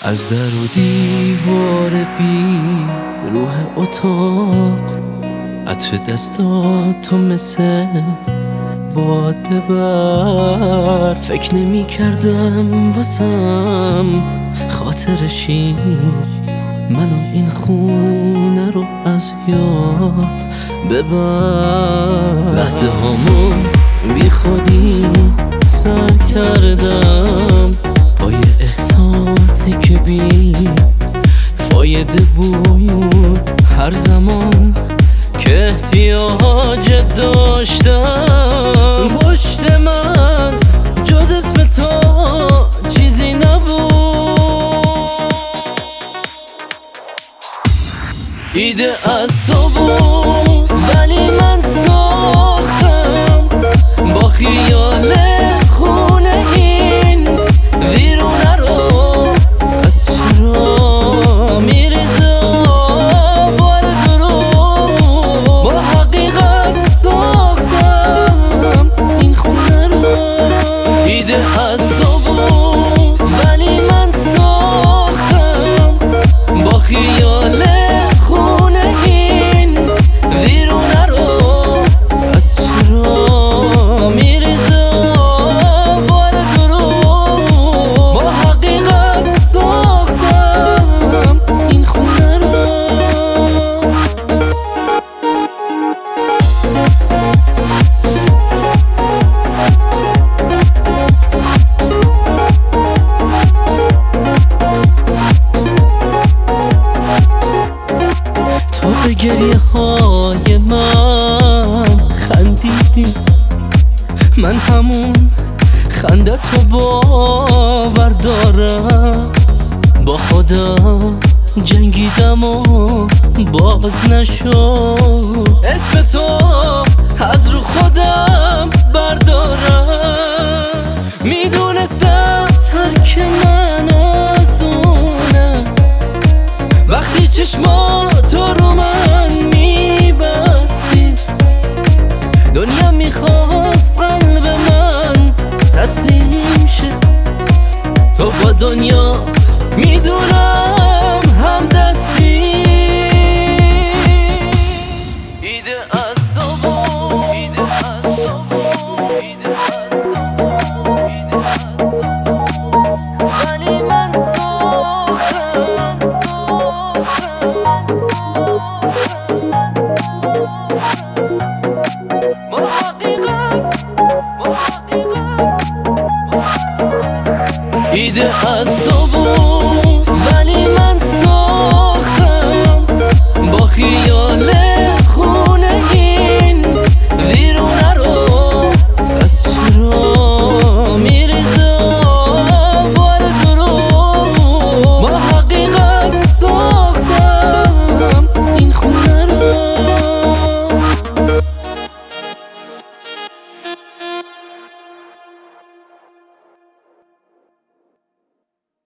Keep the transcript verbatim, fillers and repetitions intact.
از در و دیوار بی روح اتاق عطر دستاتو مثل باد ببر. فکر نمی کردم واسم خاطرشی منو این خونه رو از یاد ببر. لحظه هامو بی خودی سر کردم با یه احساسی که بی فایده بود. هر زمان که احتیاج داشتم پشت من جز اسم تو چیزی نبود. ایده از تو بود ولی من ساختم با خیال خونه این ویرونه رو. از چرا میریزه وارد رو با حقیقت ساختم این خونه رو. ایده از تو بود ولی من ساختم با خیال خونه این ویرونه رو. از چرا میریزه وارد رو با حقیقت ساختم این خونه رو. تو به گریه های من خندیدی، من همون خنده تو باور دارم. با خودم جنگیدم و باز نشد اسم تو از رو خودم بردارم. میدونستم ترک من آسونه وقتی چشماتو رو من میبستی. دنیا میخواست قلب من تسلیم شه، تو با دنیا میدونم هم دستی. ایده از تو بود، ایده از تو بود، ایده از تو بود، ایده از تو بود. ولی من ساختم با حقیقت، با حقیقت. ایده از تو